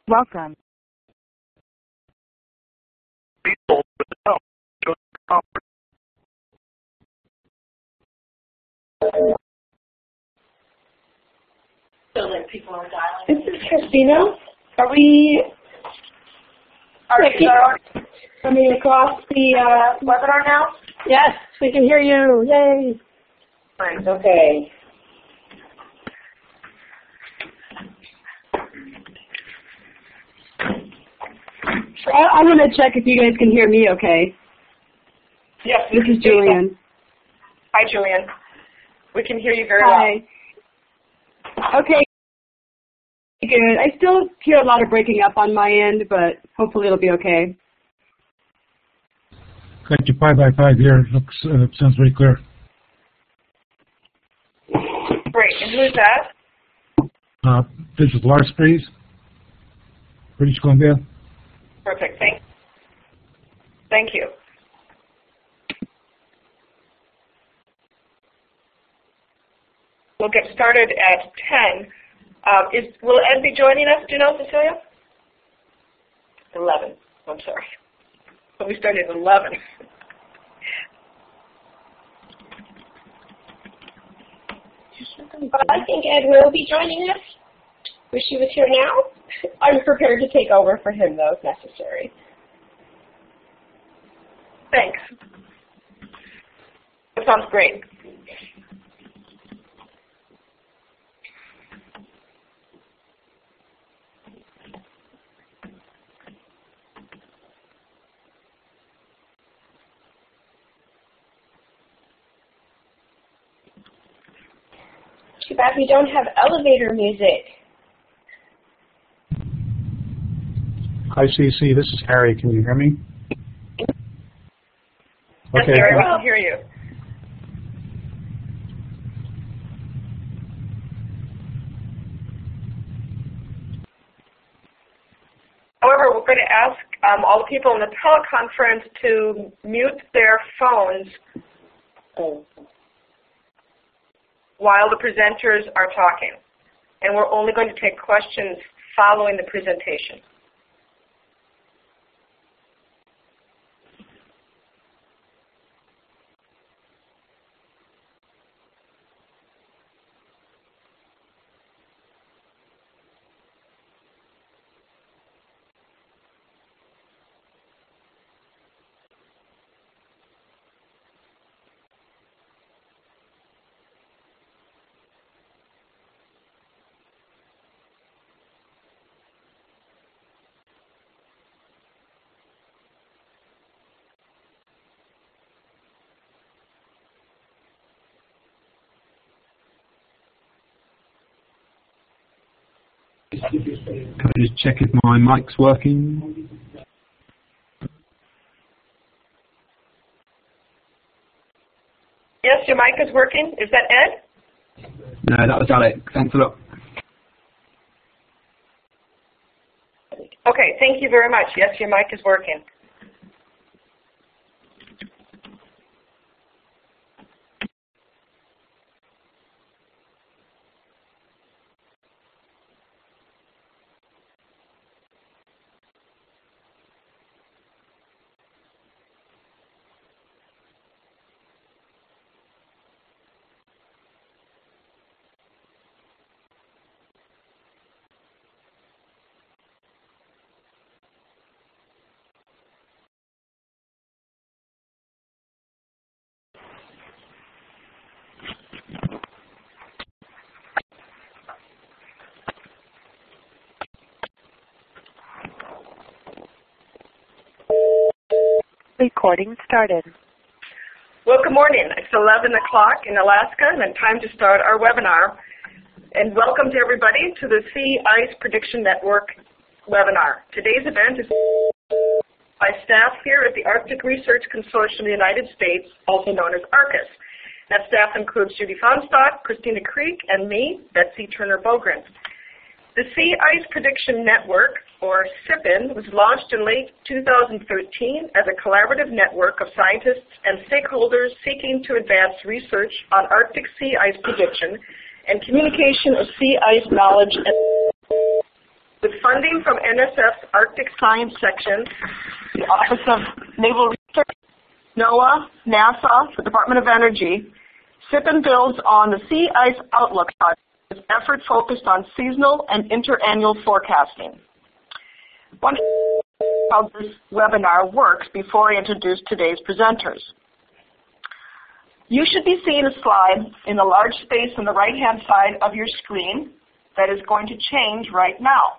Welcome. This is Christina. Are we coming across the webinar now? Yes, we can hear you. Yay. Fine. Okay. I want to check if you guys can hear me okay. Yes. This is Julian. Hi, Julian. We can hear you very well. Hi. Okay. Good. I still hear a lot of breaking up on my end, but hopefully it'll be okay. Got your 5x5 here. Looks sounds very clear. Great. And who is that? This is Lars Fries, British Columbia. Perfect. Thank you. We'll get started at 10. Will Ed be joining us? Do you know, Cecilia? 11. I'm sorry. But we started at 11. I think Ed will be joining us. Wish he was here now. I'm prepared to take over for him, though, if necessary. Thanks. That sounds great. Too bad we don't have elevator music. Hi, CC. This is Harry. Can you hear me? Yes, Okay. Harry, we can hear you. However, we're going to ask all the people in the teleconference to mute their phones while the presenters are talking. And we're only going to take questions following the presentation. Can I just check if my mic's working? Yes, your mic is working. Is that Ed? No, that was Alec. Thanks a lot. Okay, thank you very much. Yes, your mic is working. Recording started. Well, good morning. It's 11 o'clock in Alaska, and it's time to start our webinar. And welcome to everybody to the Sea Ice Prediction Network webinar. Today's event is by staff here at the Arctic Research Consortium of the United States, also known as ARCUS. That staff includes Judy Fonstock, Christina Creek, and me, Betsy Turner-Bogren. The Sea Ice Prediction Network, or SIPN, was launched in late 2013 as a collaborative network of scientists and stakeholders seeking to advance research on Arctic sea ice prediction and communication of sea ice knowledge. With funding from NSF's Arctic Science Section, the Office of Naval Research, NOAA, NASA, the Department of Energy, SIPN builds on the Sea Ice Outlook project with effort focused on seasonal and interannual forecasting. One how this webinar works before I introduce today's presenters. You should be seeing a slide in the large space on the right-hand side of your screen that is going to change right now.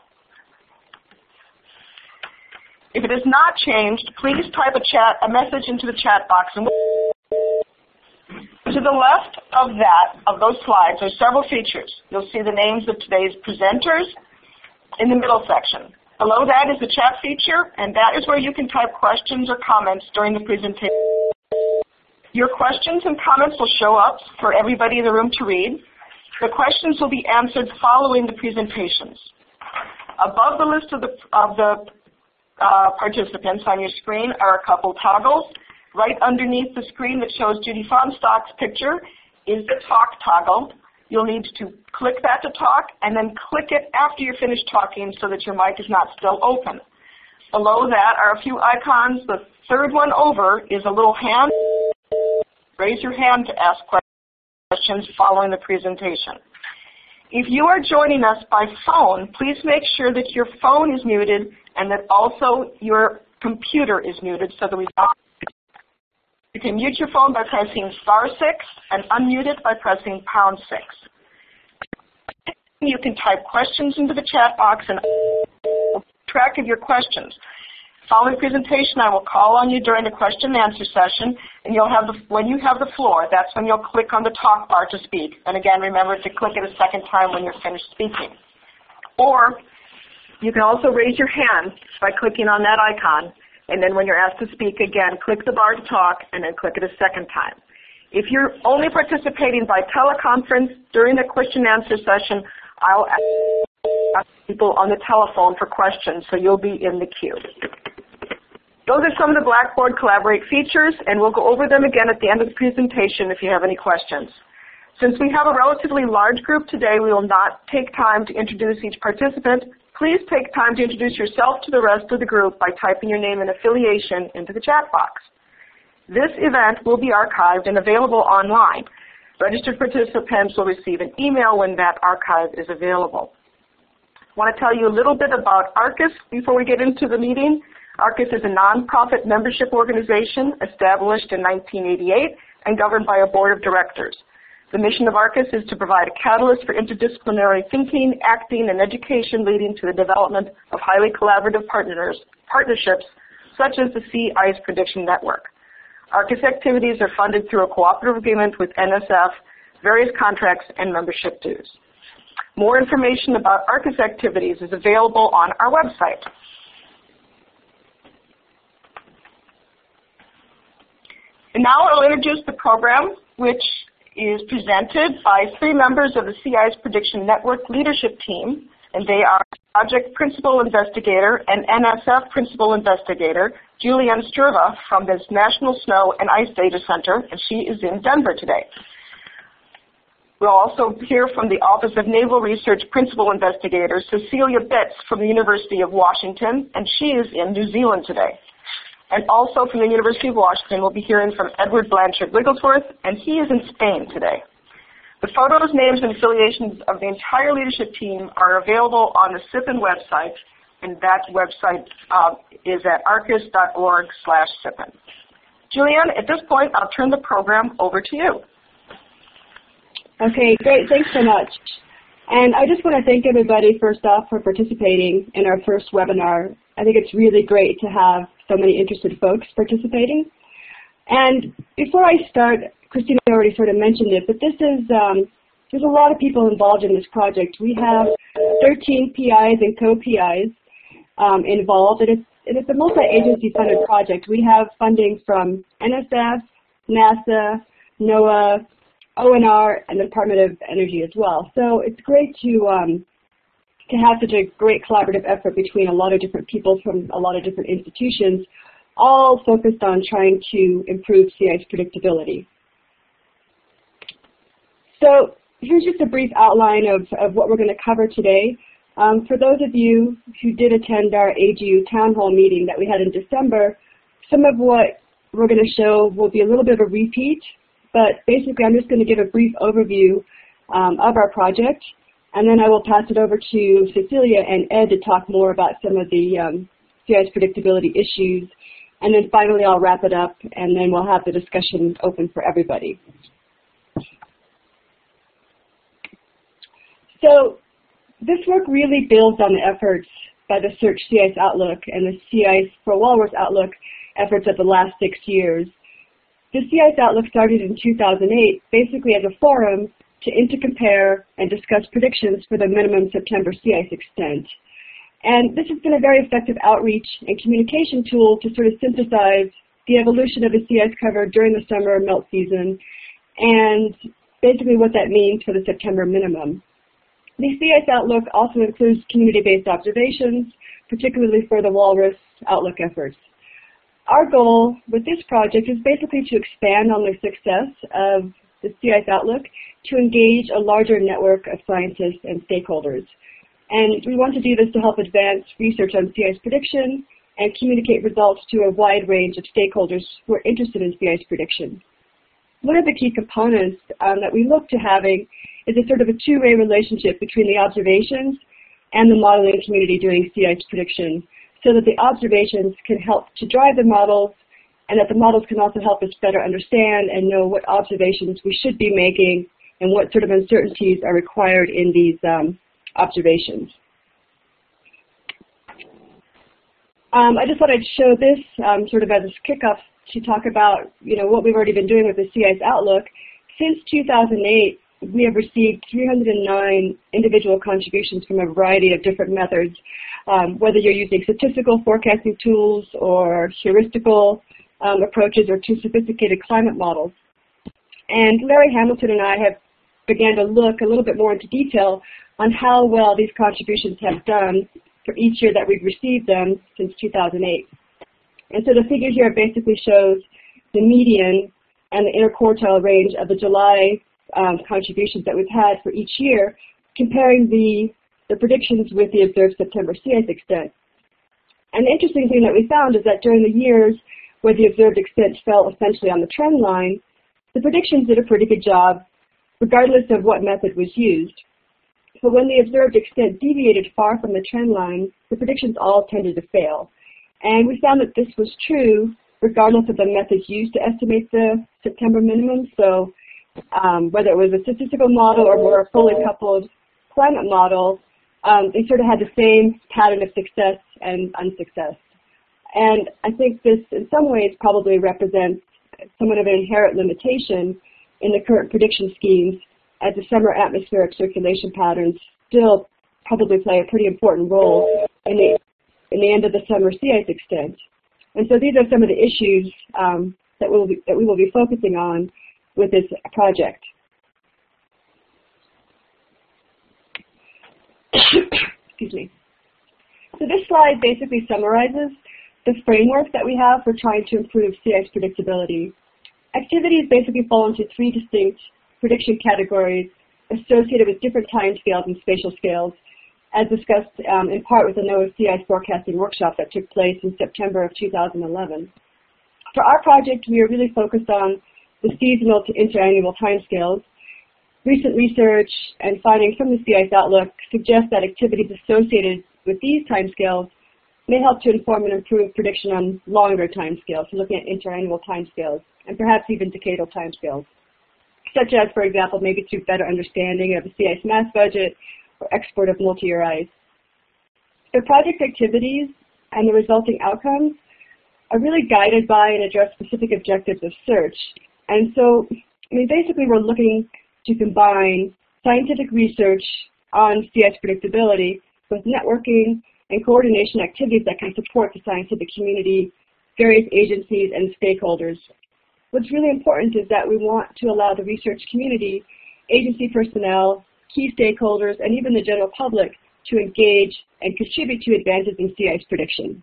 If it is not changed, please type a message into the chat box. And to the left of those slides are several features. You'll see the names of today's presenters in the middle section. Below that is the chat feature, and that is where you can type questions or comments during the presentation. Your questions and comments will show up for everybody in the room to read. The questions will be answered following the presentations. Above the list of the participants on your screen are a couple toggles. Right underneath the screen that shows Judy Fonstock's picture is the talk toggle. You'll need to click that to talk and then click it after you're finished talking so that your mic is not still open. Below that are a few icons. The third one over is a little hand. Raise your hand to ask questions following the presentation. If you are joining us by phone, please make sure that your phone is muted and that also your computer is muted so that we don't. You can mute your phone by pressing *6 and unmute it by pressing #6. You can type questions into the chat box and keep track of your questions. Following the presentation, I will call on you during the question and answer session, and when you have the floor, that's when you'll click on the talk bar to speak. And again, remember to click it a second time when you're finished speaking. Or you can also raise your hand by clicking on that icon, and then when you're asked to speak again, click the bar to talk, and then click it a second time. If you're only participating by teleconference during the question and answer session, I'll ask people on the telephone for questions, so you'll be in the queue. Those are some of the Blackboard Collaborate features, and we'll go over them again at the end of the presentation if you have any questions. Since we have a relatively large group today, we will not take time to introduce each participant. Please take time to introduce yourself to the rest of the group by typing your name and affiliation into the chat box. This event will be archived and available online. Registered participants will receive an email when that archive is available. I want to tell you a little bit about ARCIS before we get into the meeting. ARCIS is a nonprofit membership organization established in 1988 and governed by a board of directors. The mission of ARCIS is to provide a catalyst for interdisciplinary thinking, acting, and education leading to the development of highly collaborative partnerships such as the Sea Ice Prediction Network. ARCIS activities are funded through a cooperative agreement with NSF, various contracts, and membership dues. More information about ARCIS activities is available on our website. And now I'll introduce the program, which is presented by 3 members of the Sea Ice Prediction Network leadership team, and they are Project Principal Investigator and NSF Principal Investigator, Julianne Sturva from the National Snow and Ice Data Center, and she is in Denver today. We'll also hear from the Office of Naval Research Principal Investigator, Cecilia Bitts from the University of Washington, and she is in New Zealand today. And also from the University of Washington, we'll be hearing from Edward Blanchard Wigglesworth, and he is in Spain today. The photos, names, and affiliations of the entire leadership team are available on the SIPN website, and that website is at arcis.org/SIPN. Julianne, at this point, I'll turn the program over to you. Okay, great. Thanks so much. And I just want to thank everybody, first off, for participating in our first webinar. I think it's really great to have so many interested folks participating. And before I start, Christina already sort of mentioned it, but this is, there's a lot of people involved in this project. We have 13 PIs and co-PIs involved, and it's a multi-agency funded project. We have funding from NSF, NASA, NOAA, ONR, and the Department of Energy as well. So it's great to have such a great collaborative effort between a lot of different people from a lot of different institutions, all focused on trying to improve sea ice predictability. So here's just a brief outline of what we're going to cover today. For those of you who did attend our AGU town hall meeting that we had in December, some of what we're going to show will be a little bit of a repeat, but basically I'm just going to give a brief overview of our project, and then I will pass it over to Cecilia and Ed to talk more about some of the sea ice predictability issues, and then finally I'll wrap it up, and then we'll have the discussion open for everybody. So this work really builds on the efforts by the Search Sea Ice Outlook and the Sea Ice for Walrus Outlook efforts of the last 6 years. The Sea Ice Outlook started in 2008 basically as a forum to intercompare and discuss predictions for the minimum September sea ice extent. And this has been a very effective outreach and communication tool to sort of synthesize the evolution of the sea ice cover during the summer melt season and basically what that means for the September minimum. The Sea Ice Outlook also includes community-based observations, particularly for the Walrus Outlook efforts. Our goal with this project is basically to expand on the success of the Sea Ice Outlook to engage a larger network of scientists and stakeholders. And we want to do this to help advance research on sea ice prediction and communicate results to a wide range of stakeholders who are interested in sea ice prediction. One of the key components that we look to having is a sort of a two-way relationship between the observations and the modeling community doing sea ice prediction, so that the observations can help to drive the models, and that the models can also help us better understand and know what observations we should be making and what sort of uncertainties are required in these observations. I just thought I'd show this sort of as a kickoff to talk about what we've already been doing with the Sea Ice Outlook. Since 2008, we have received 309 individual contributions from a variety of different methods, whether you're using statistical forecasting tools or heuristical approaches or too sophisticated climate models. And Larry Hamilton and I have began to look a little bit more into detail on how well these contributions have done for each year that we've received them since 2008. And so the figure here basically shows the median and the interquartile range of the July contributions that we've had for each year, comparing the predictions with the observed September sea ice extent. And the interesting thing that we found is that during the years where the observed extent fell essentially on the trend line, the predictions did a pretty good job, regardless of what method was used. But when the observed extent deviated far from the trend line, the predictions all tended to fail. And we found that this was true regardless of the methods used to estimate the September minimum. So whether it was a statistical model or more a fully coupled climate model, they sort of had the same pattern of success and unsuccess. And I think this in some ways probably represents somewhat of an inherent limitation in the current prediction schemes, as the summer atmospheric circulation patterns still probably play a pretty important role in the end of the summer sea ice extent. And so these are some of the issues that we will be focusing on with this project. Excuse me. So this slide basically summarizes the framework that we have for trying to improve sea ice predictability. Activities basically fall into three distinct prediction categories associated with different time scales and spatial scales, as discussed in part with the NOAA Sea Ice Forecasting Workshop that took place in September of 2011. For our project, we are really focused on the seasonal to interannual timescales. Recent research and findings from the Sea Ice Outlook suggest that activities associated with these timescales may help to inform and improve prediction on longer timescales, so looking at interannual timescales, and perhaps even decadal timescales, such as, for example, maybe through better understanding of the sea ice mass budget or export of multi-year ice. The project activities and the resulting outcomes are really guided by and address specific objectives of search. And so, basically we're looking to combine scientific research on sea ice predictability with networking and coordination activities that can support the scientific community, various agencies, and stakeholders. What's really important is that we want to allow the research community, agency personnel, key stakeholders, and even the general public to engage and contribute to advances in sea ice prediction.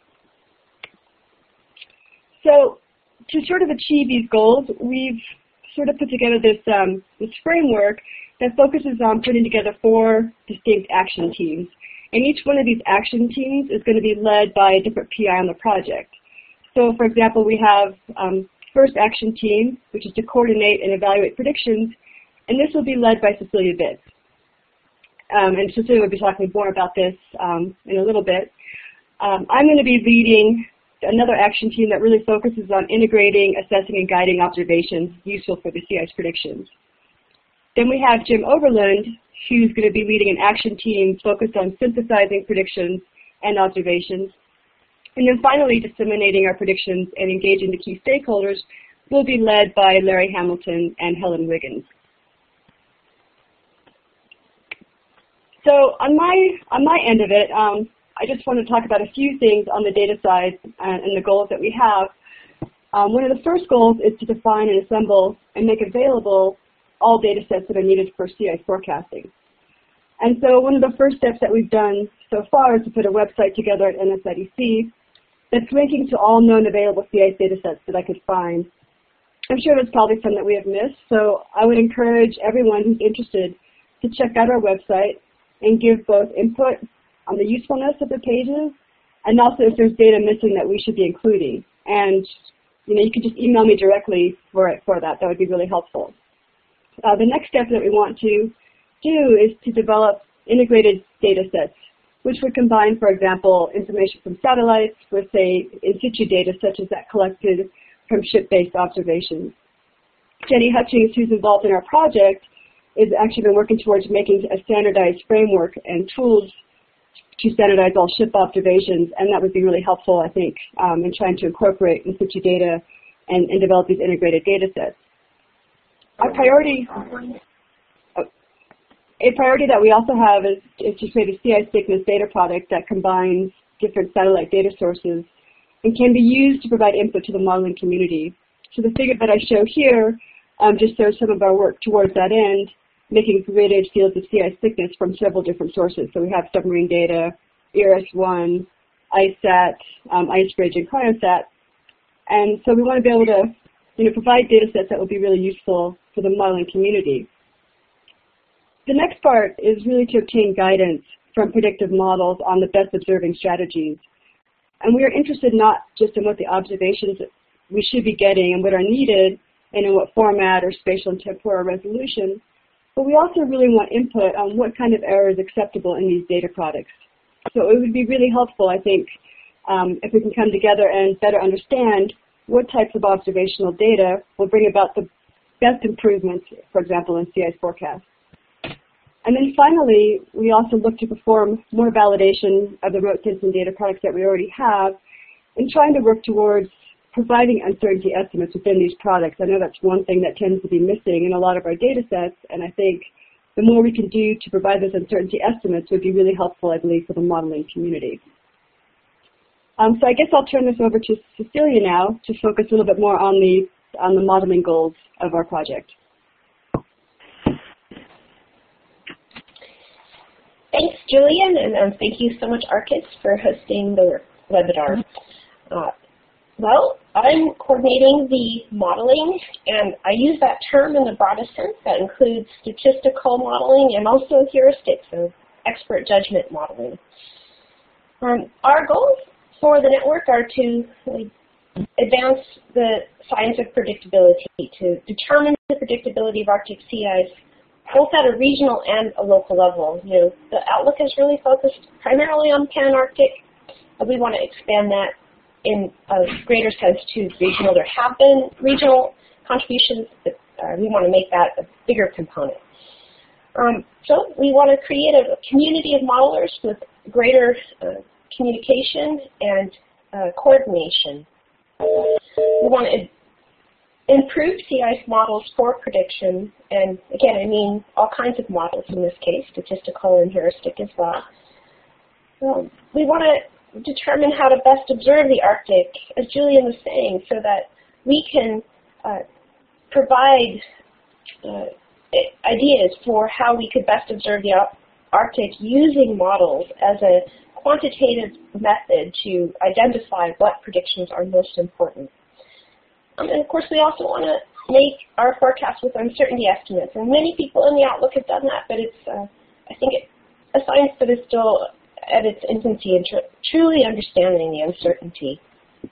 So to sort of achieve these goals, we've sort of put together this, this framework that focuses on putting together 4 distinct action teams. And each one of these action teams is going to be led by a different PI on the project. So for example, we have first action team, which is to coordinate and evaluate predictions, and this will be led by Cecilia Bitz. And Cecilia will be talking more about this in a little bit. I'm going to be leading another action team that really focuses on integrating, assessing, and guiding observations useful for the sea ice predictions. Then we have Jim Overland, who's going to be leading an action team focused on synthesizing predictions and observations. And then finally, disseminating our predictions and engaging the key stakeholders will be led by Larry Hamilton and Helen Wiggins. So on my end of it, I just want to talk about a few things on the data side and the goals that we have. One of the first goals is to define and assemble and make available all data sets that are needed for sea ice forecasting. And so one of the first steps that we've done so far is to put a website together at NSIDC that's linking to all known available sea ice data sets that I could find. I'm sure there's probably some that we have missed, so I would encourage everyone who's interested to check out our website and give both input on the usefulness of the pages and also if there's data missing that we should be including. And you can just email me directly for that. That would be really helpful. The next step that we want to do is to develop integrated data sets, which would combine, for example, information from satellites with, say, in situ data such as that collected from ship-based observations. Jenny Hutchings, who's involved in our project, has actually been working towards making a standardized framework and tools to standardize all ship observations, and that would be really helpful, I think, in trying to incorporate in situ data and develop these integrated data sets. A priority that we also have is to create a sea ice thickness data product that combines different satellite data sources and can be used to provide input to the modeling community. So the figure that I show here just shows some of our work towards that end, making gridded fields of sea ice thickness from several different sources. So we have submarine data, ERS-1, ICESat, IceBridge, and CryoSat. And so we want to be able to provide data sets that will be really useful for the modeling community. The next part is really to obtain guidance from predictive models on the best observing strategies. And we are interested not just in what the observations that we should be getting and what are needed and in what format or spatial and temporal resolution, but we also really want input on what kind of error is acceptable in these data products. So it would be really helpful, I think, if we can come together and better understand what types of observational data will bring about the best improvements, for example, in sea ice forecasts. And then finally, we also look to perform more validation of the remote sensing data products that we already have and trying to work towards providing uncertainty estimates within these products. I know that's one thing that tends to be missing in a lot of our data sets, and I think the more we can do to provide those uncertainty estimates would be really helpful, I believe, for the modeling community. So I guess I'll turn this over to Cecilia now to focus a little bit more on the modeling goals of our project. Thanks, Julian, and thank you so much, ARCIS, for hosting the webinar. Well, I'm coordinating the modeling, and I use that term in the broadest sense. That includes statistical modeling and also heuristics of expert judgment modeling. Our goals for the network are to advance the science of predictability, to determine the predictability of Arctic sea ice, both at a regional and a local level. The outlook is really focused primarily on Pan-Arctic. We want to expand that in a greater sense to regional. There have been regional contributions, but we want to make that a bigger component. So we want to create a community of modelers with greater communication and coordination. We want to improve sea ice models for prediction, and again, I mean all kinds of models in this case, statistical and heuristic as well. We want to determine how to best observe the Arctic, as Julian was saying, so that we can provide ideas for how we could best observe the Arctic using models as a quantitative method to identify what predictions are most important. And of course, we also want to make our forecast with uncertainty estimates. And many people in the Outlook have done that, but it's, I think, a science that is still at its infancy in truly understanding the uncertainty.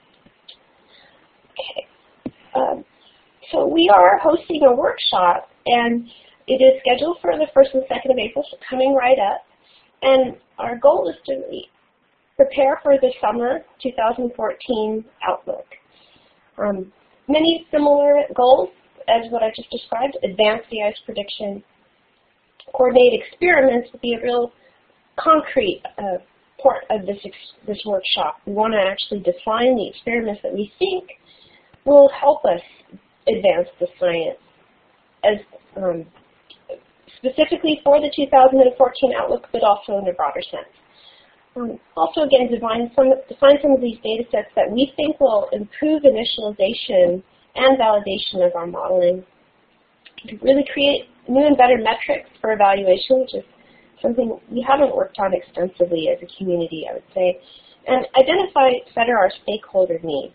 Okay. So we are hosting a workshop, and it is scheduled for the 1st and 2nd of April, so coming right up. And our goal is to prepare for the summer 2014 Outlook. Many similar goals as what I just described: advance the ice prediction, coordinate experiments would be a real concrete part of this workshop. We want to actually define the experiments that we think will help us advance the science, as specifically for the 2014 Outlook, but also in a broader sense. Also, again, define some of these data sets that we think will improve initialization and validation of our modeling, to really create new and better metrics for evaluation, which is something we haven't worked on extensively as a community, I would say, and identify better our stakeholder needs.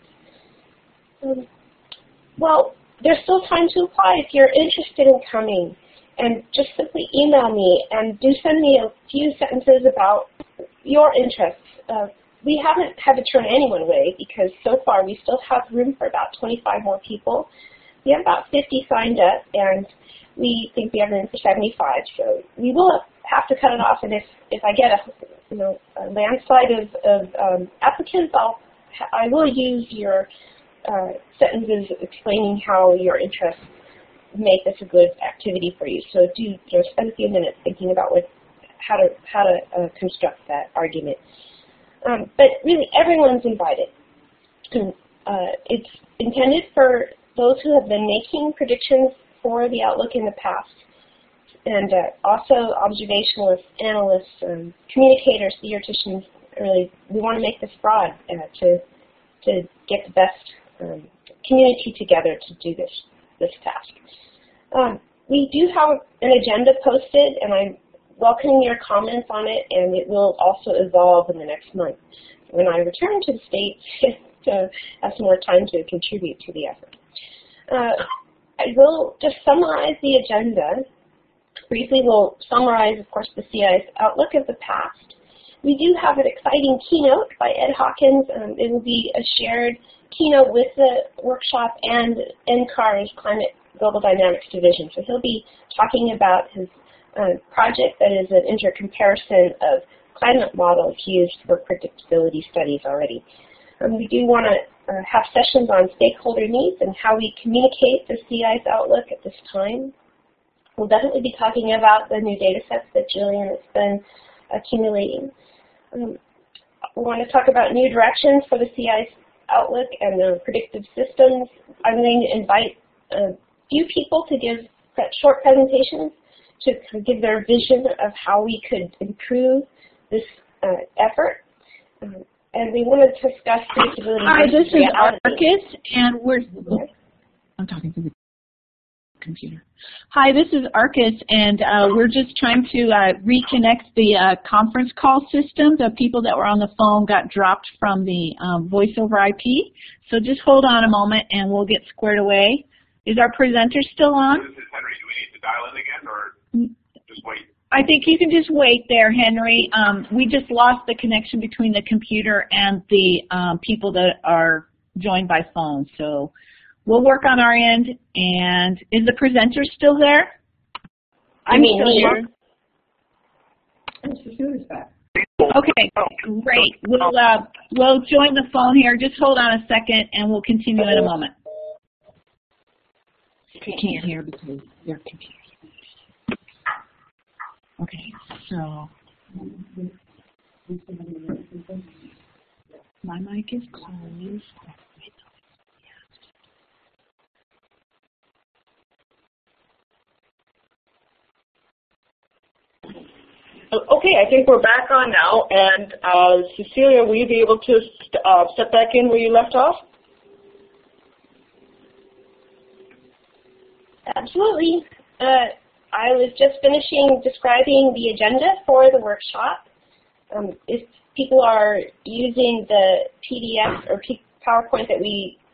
Well, there's still time to apply if you're interested in coming, and just simply email me and do send me a few sentences about your interests. We haven't had to turn anyone away because so far we still have room for about 25 more people. We have about 50 signed up, and we think we have room for 75. So we will have to cut it off, and if I get a landslide of applicants, I will use your sentences explaining how your interests make this a good activity for you. So do spend a few minutes thinking about how to construct that argument. But really, everyone's invited. It's intended for those who have been making predictions for the Outlook in the past, and also observationalists, analysts, communicators, theoreticians. Really, we want to make this broad to get the best community together to do this task. We do have an agenda posted, and I'm welcoming your comments on it, and it will also evolve in the next month when I return to the States to have some more time to contribute to the effort. I will just summarize the agenda. Briefly, we'll summarize, of course, the CI's Outlook of the past. We do have an exciting keynote by Ed Hawkins. It will be a shared keynote with the workshop and NCAR's Climate Global Dynamics Division. So he'll be talking about his project that is an intercomparison of climate models used for predictability studies already. We do want to have sessions on stakeholder needs and how we communicate the CI's Outlook at this time. We'll definitely be talking about the new data sets that Julian has been accumulating. We want to talk about new directions for the CI's Outlook and the predictive systems. I'm going to invite a few people to give short presentations to give their vision of how we could improve this effort. And we want to discuss predictability. Hi, this is Arcus, and I'm talking to the computer. Hi, this is Arcus, and we're just trying to reconnect the conference call system. The people that were on the phone got dropped from the voice over IP. So just hold on a moment, and we'll get squared away. Is our presenter still on? This is Henry. Do we need to dial in again, or just wait? I think you can just wait there, Henry. We just lost the connection between the computer and the people that are joined by phone. So we'll work on our end. And is the presenter still there? I'm still here. Okay, great. We'll join the phone here. Just hold on a second, and we'll continue in a moment. You can't hear because your computer. Okay, so my mic is closed. Okay, I think we're back on now. And Cecilia, will you be able to step back in where you left off? Absolutely. I was just finishing describing the agenda for the workshop. If people are using the PDF or PowerPoint that we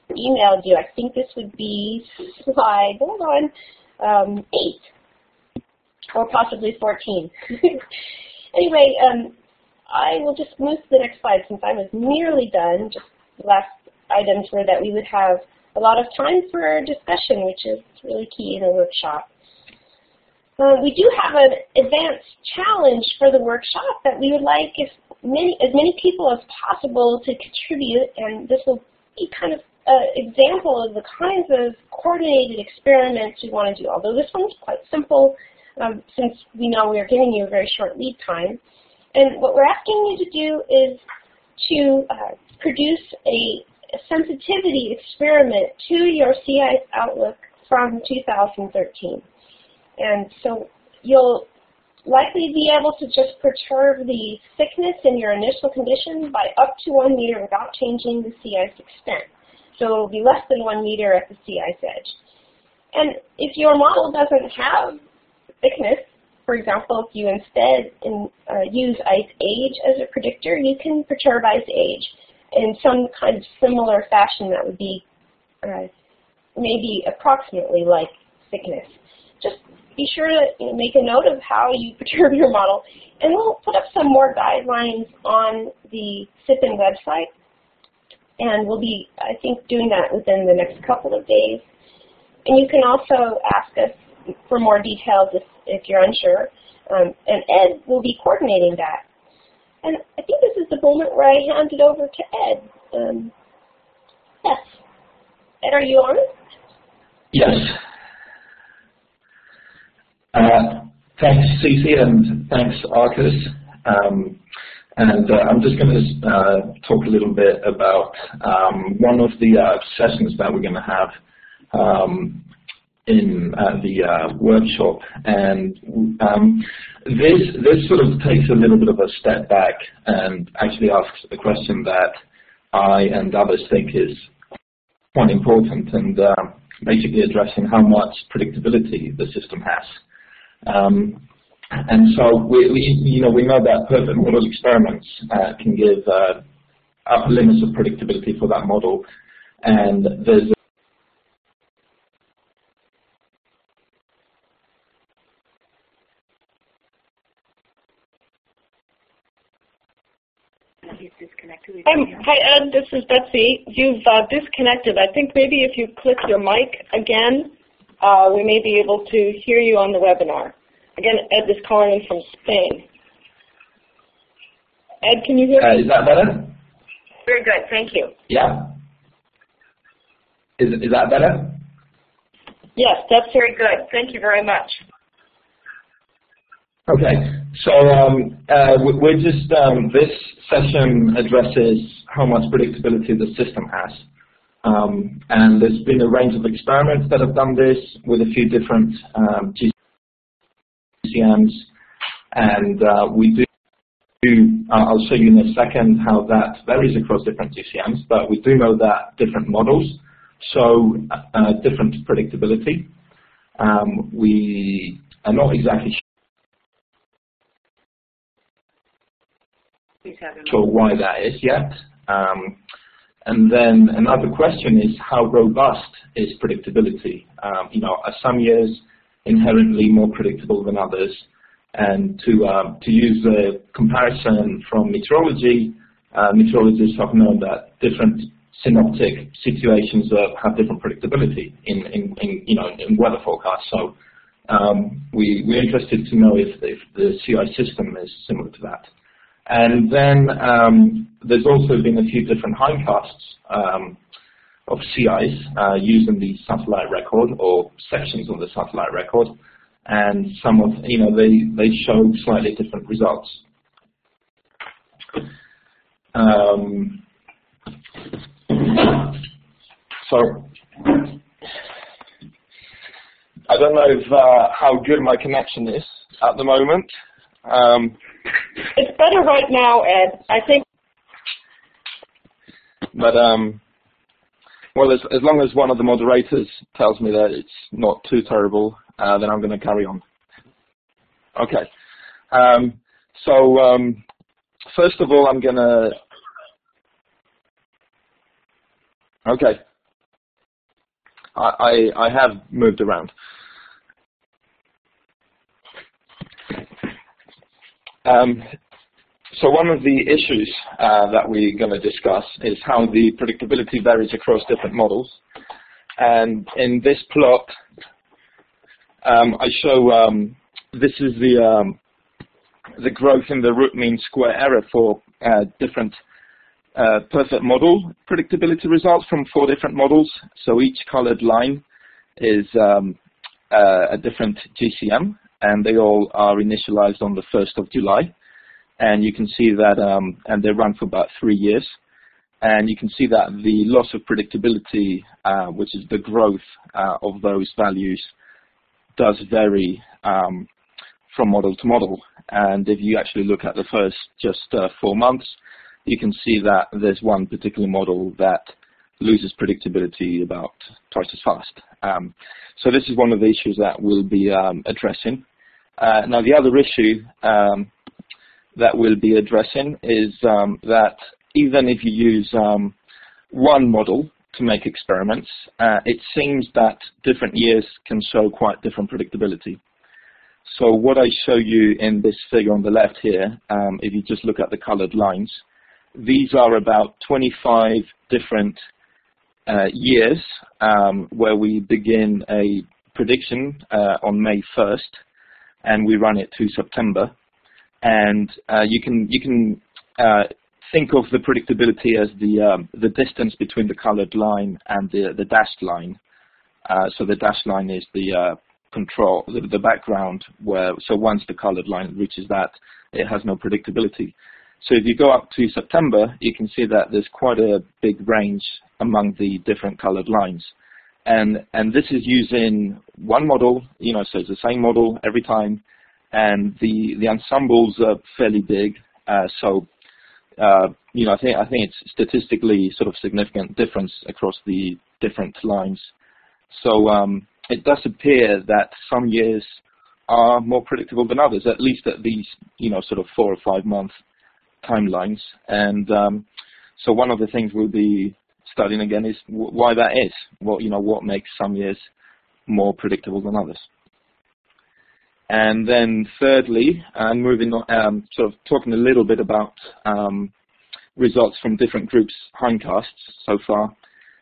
emailed you. I think this would be slide, hold on, 8 or possibly 14. Anyway, I will just move to the next slide since I was nearly done. Just the last items were that we would have a lot of time for discussion, which is really key in a workshop. We do have an advanced challenge for the workshop that we would like as many people as possible to contribute, and this will be kind of an example of the kinds of coordinated experiments we want to do, although this one's quite simple since we know we are giving you a very short lead time. And what we're asking you to do is to produce a sensitivity experiment to your sea ice outlook from 2013. And so you'll likely be able to just perturb the thickness in your initial condition by up to 1 meter without changing the sea ice extent. So it will be less than 1 meter at the sea ice edge. And if your model doesn't have thickness, for example, if you instead use ice age as a predictor, you can perturb ice age in some kind of similar fashion that would be maybe approximately like thickness. Just be sure to make a note of how you perturb your model, and we'll put up some more guidelines on the SIPN website, and we'll be, I think, doing that within the next couple of days. And you can also ask us for more details if you're unsure, and Ed will be coordinating that. And I think this is the moment where I hand it over to Ed. Yes. Ed, are you on? Yes. Thanks, Cece, and thanks, Arcus. I'm just going to talk a little bit about one of the sessions that we're going to have in the workshop. And this sort of takes a little bit of a step back and actually asks a question that I and others think is quite important, and basically addressing how much predictability the system has. And so we know that perfect model experiments can give upper limits of predictability for that model, and there's Hi, Ed. This is Betsy. You've disconnected. I think maybe if you click your mic again, we may be able to hear you on the webinar. Again, Ed is calling in from Spain. Ed, can you hear me? Is that better? Very good. Thank you. Yeah. Is that better? Yes, that's very good. Thank you very much. Okay, so we're just, this session addresses how much predictability the system has. And there's been a range of experiments that have done this with a few different GCMs. And we do, I'll show you in a second how that varies across different GCMs, but we do know that different models show different predictability. We are not exactly sure why that is yet. And then another question is how robust is predictability? Are some years inherently more predictable than others? And to use a comparison from meteorology, meteorologists have known that different synoptic situations have different predictability in weather forecasts. So we're interested to know if the CI system is similar to that. And then there's also been a few different hindcasts of CIs using the satellite record or sections of the satellite record, and some of they show slightly different results. So I don't know if how good my connection is at the moment. It's better right now, Ed, I think. But, well, as long as one of the moderators tells me that it's not too terrible, then I'm going to carry on. Okay. So, first of all, I'm going to... Okay. I have moved around. So one of the issues that we're going to discuss is how the predictability varies across different models. And in this plot, I show this is the growth in the root mean square error for different perfect model predictability results from 4 different models. So each colored line is a different GCM, and they all are initialized on the 1st of July. And you can see that, and they run for about 3 years. And you can see that the loss of predictability, which is the growth of those values, does vary from model to model. And if you actually look at the first just 4 months, you can see that there's one particular model that loses predictability about twice as fast. So this is one of the issues that we'll be addressing. Now the other issue that we'll be addressing is that even if you use one model to make experiments, it seems that different years can show quite different predictability. So what I show you in this figure on the left here, if you just look at the colored lines, these are about 25 different years where we begin a prediction on May 1st, and we run it to September. And you can think of the predictability as the distance between the colored line and the dashed line. So the dashed line is the control, the background, so once the colored line reaches that, it has no predictability. So if you go up to September, you can see that there's quite a big range among the different colored lines. And this is using one model, so it's the same model every time, and the ensembles are fairly big. I think it's statistically sort of significant difference across the different lines. So it does appear that some years are more predictable than others, at least at these, sort of 4 or 5 month timelines. And so one of the things we'll be studying again is why that is. What makes some years more predictable than others. And then thirdly, moving on, sort of talking a little bit about results from different groups' hindcasts so far.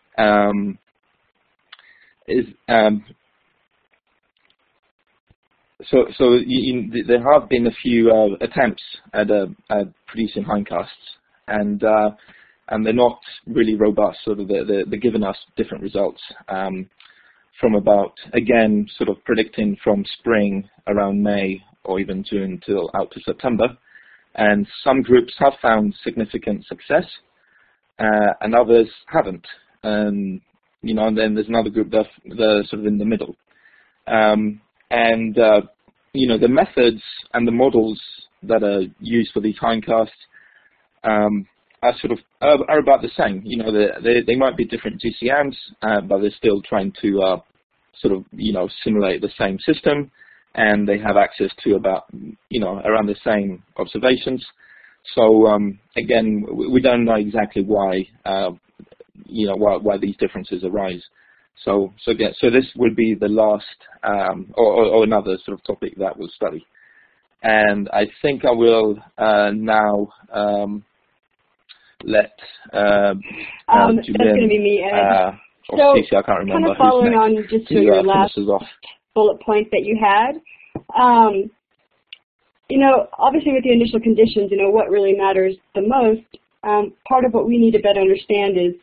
There have been a few attempts at producing hindcasts, and they're not really robust. So they're giving us different results from about, again, sort of predicting from spring around May or even June till out to September. And some groups have found significant success, and others haven't. And then there's another group that's sort of in the middle. The methods and the models that are used for these hindcasts are about the same. They might be different GCMs, but they're still trying to simulate the same system, and they have access to about around the same observations. So again, we don't know exactly why why these differences arise. So this will be the last or another sort of topic that we'll study. And I think I will now let that's going to be me. Or Stacey, I can't remember. Kind of following on just to your last bullet point that you had. Obviously with the initial conditions, what really matters the most. Part of what we need to better understand is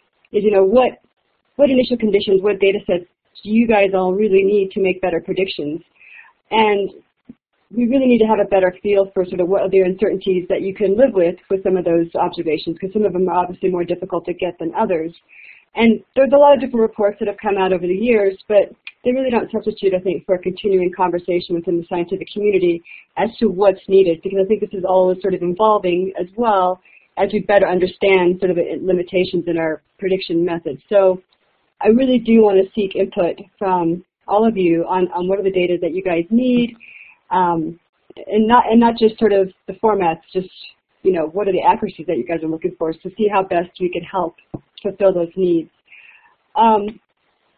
what initial conditions, what data sets do you guys all really need to make better predictions? And we really need to have a better feel for sort of what are the uncertainties that you can live with some of those observations, because some of them are obviously more difficult to get than others. And there's a lot of different reports that have come out over the years, but they really don't substitute, I think, for a continuing conversation within the scientific community as to what's needed, because I think this is always sort of evolving as well as we better understand sort of the limitations in our prediction methods. So I really do want to seek input from all of you on what are the data that you guys need, and not just sort of the formats, just what are the accuracies that you guys are looking for, to see how best we can help fulfill those needs.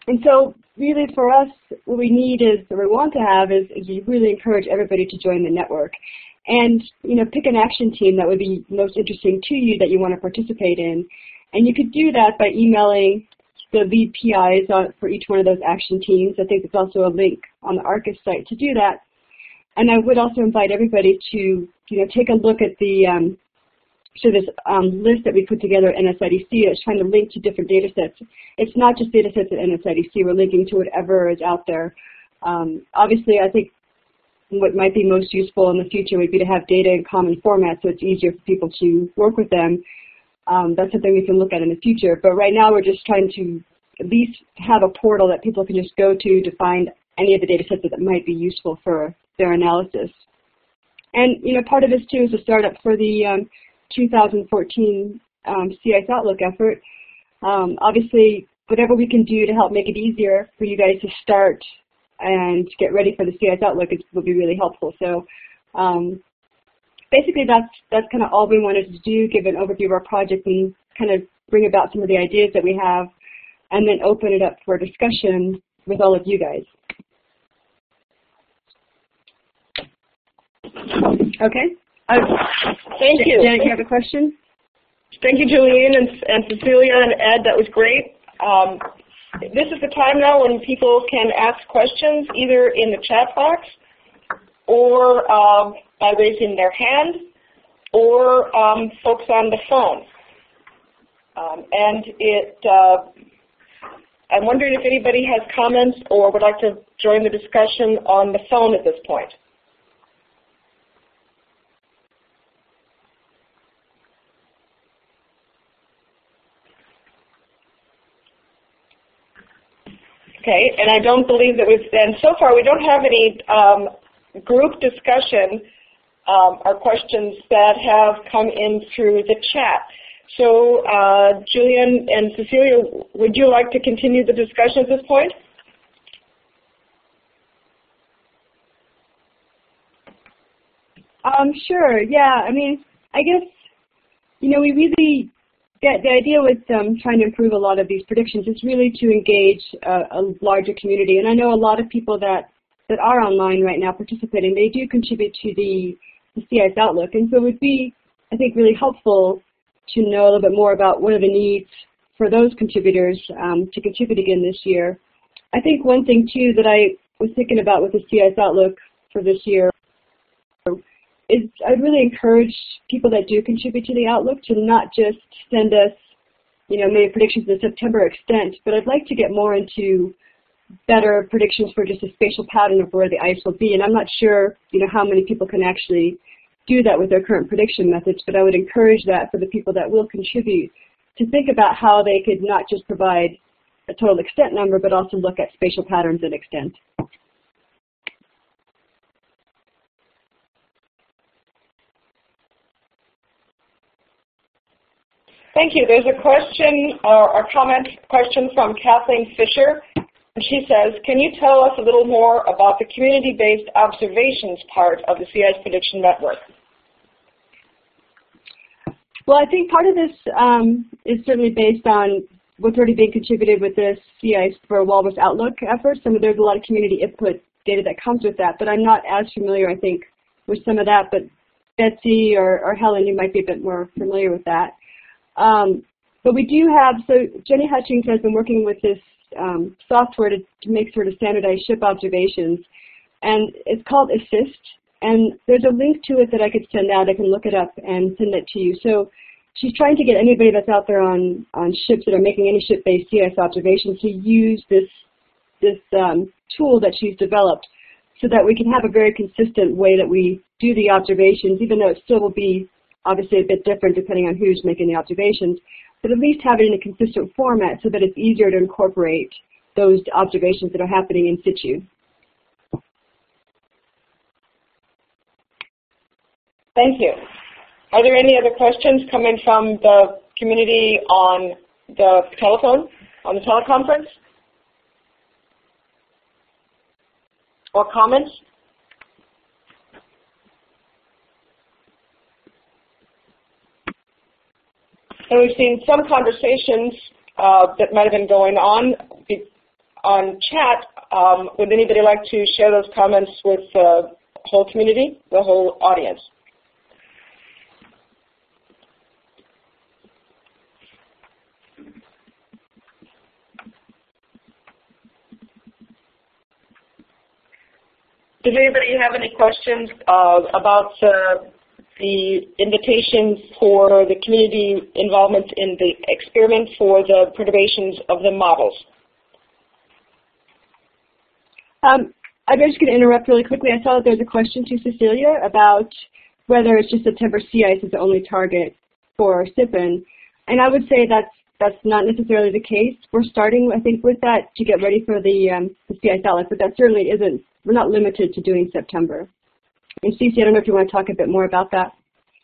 And so really for us, what we need is, or we want to have is we really encourage everybody to join the network. And pick an action team that would be most interesting to you that you want to participate in. And you could do that by emailing the lead PIs for each one of those action teams. I think there's also a link on the ARCIS site to do that. And I would also invite everybody to take a look at the this list that we put together at NSIDC. It's trying to link to different data sets. It's not just data sets at NSIDC. We're linking to whatever is out there. Obviously, I think what might be most useful in the future would be to have data in common formats so it's easier for people to work with them. That's something we can look at in the future. But right now we're just trying to at least have a portal that people can just go to find any of the data sets that might be useful for their analysis. And part of this too is a startup for the 2014 Sea Ice Outlook effort. Obviously, whatever we can do to help make it easier for you guys to start and get ready for the Sea Ice Outlook will be really helpful. So basically that's kind of all we wanted to do, give an overview of our project and kind of bring about some of the ideas that we have and then open it up for discussion with all of you guys. Okay. Thank you. Janet, you have a question? Thank you, Julian and Cecilia and Ed. That was great. This is the time now when people can ask questions either in the chat box or by raising their hand or folks on the phone. I'm wondering if anybody has comments or would like to join the discussion on the phone at this point. Okay, and I don't believe that and so far we don't have any group discussion or questions that have come in through the chat. So Julian and Cecilia, would you like to continue the discussion at this point? Sure, yeah. I mean, I guess, we really, the idea with trying to improve a lot of these predictions is really to engage a larger community. And I know a lot of people that are online right now participating, they do contribute to the Sea Ice Outlook. And so it would be, I think, really helpful to know a little bit more about what are the needs for those contributors to contribute again this year. I think one thing, too, that I was thinking about with the Sea Ice Outlook for this year is I'd really encourage people that do contribute to the Outlook to not just send us, maybe predictions of the September extent, but I'd like to get more into better predictions for just a spatial pattern of where the ice will be. And I'm not sure, how many people can actually do that with their current prediction methods, but I would encourage that for the people that will contribute to think about how they could not just provide a total extent number, but also look at spatial patterns and extent. Thank you. There's a question or question from Kathleen Fisher. And she says, can you tell us a little more about the community-based observations part of the Sea Ice Prediction Network? Well, I think part of this is certainly based on what's already being contributed with the Sea Ice for Walrus Outlook efforts. There's a lot of community input data that comes with that, but I'm not as familiar, I think, with some of that. But Betsy or Helen, you might be a bit more familiar with that. But we do have, so Jenny Hutchings has been working with this software to make sort of standardized ship observations, and it's called Assist, and there's a link to it that I could send out. I can look it up and send it to you. So she's trying to get anybody that's out there on ships that are making any ship-based sea ice observations to use this tool that she's developed so that we can have a very consistent way that we do the observations, even though it still will be obviously a bit different depending on who's making the observations, but at least have it in a consistent format so that it's easier to incorporate those observations that are happening in situ. Thank you. Are there any other questions coming from the community on the telephone, on the teleconference? Or comments? And we've seen some conversations that might have been going on on chat, would anybody like to share those comments with the whole community, the whole audience? Does anybody have any questions about the invitation for the community involvement in the experiment for the perturbations of the models? I'm just going to interrupt really quickly. I saw that there's a question to Cecilia about whether it's just September sea ice is the only target for SIPN. And I would say that's not necessarily the case. We're starting, I think, with that to get ready for the sea ice outlook, but that certainly isn't. We're not limited to doing September. And Cece, I don't know if you want to talk a bit more about that.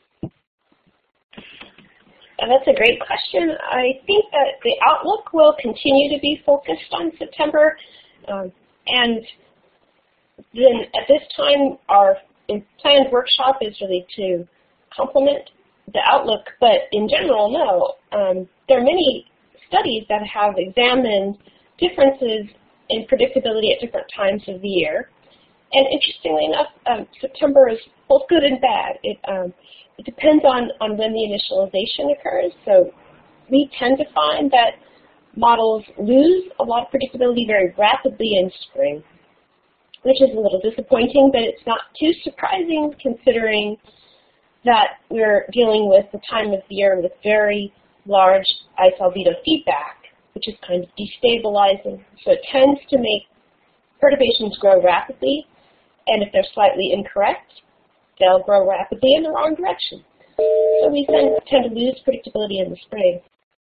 That's a great question. I think that the outlook will continue to be focused on September. And then at this time, our planned workshop is really to complement the outlook. But in general, no. There are many studies that have examined differences in predictability at different times of the year. And interestingly enough, September is both good and bad. It depends on when the initialization occurs. So we tend to find that models lose a lot of predictability very rapidly in spring, which is a little disappointing, but it's not too surprising considering that we're dealing with the time of the year with very large ice albedo feedback, which is kind of destabilizing. So it tends to make perturbations grow rapidly, and if they're slightly incorrect, they'll grow rapidly in the wrong direction. So we tend to lose predictability in the spring.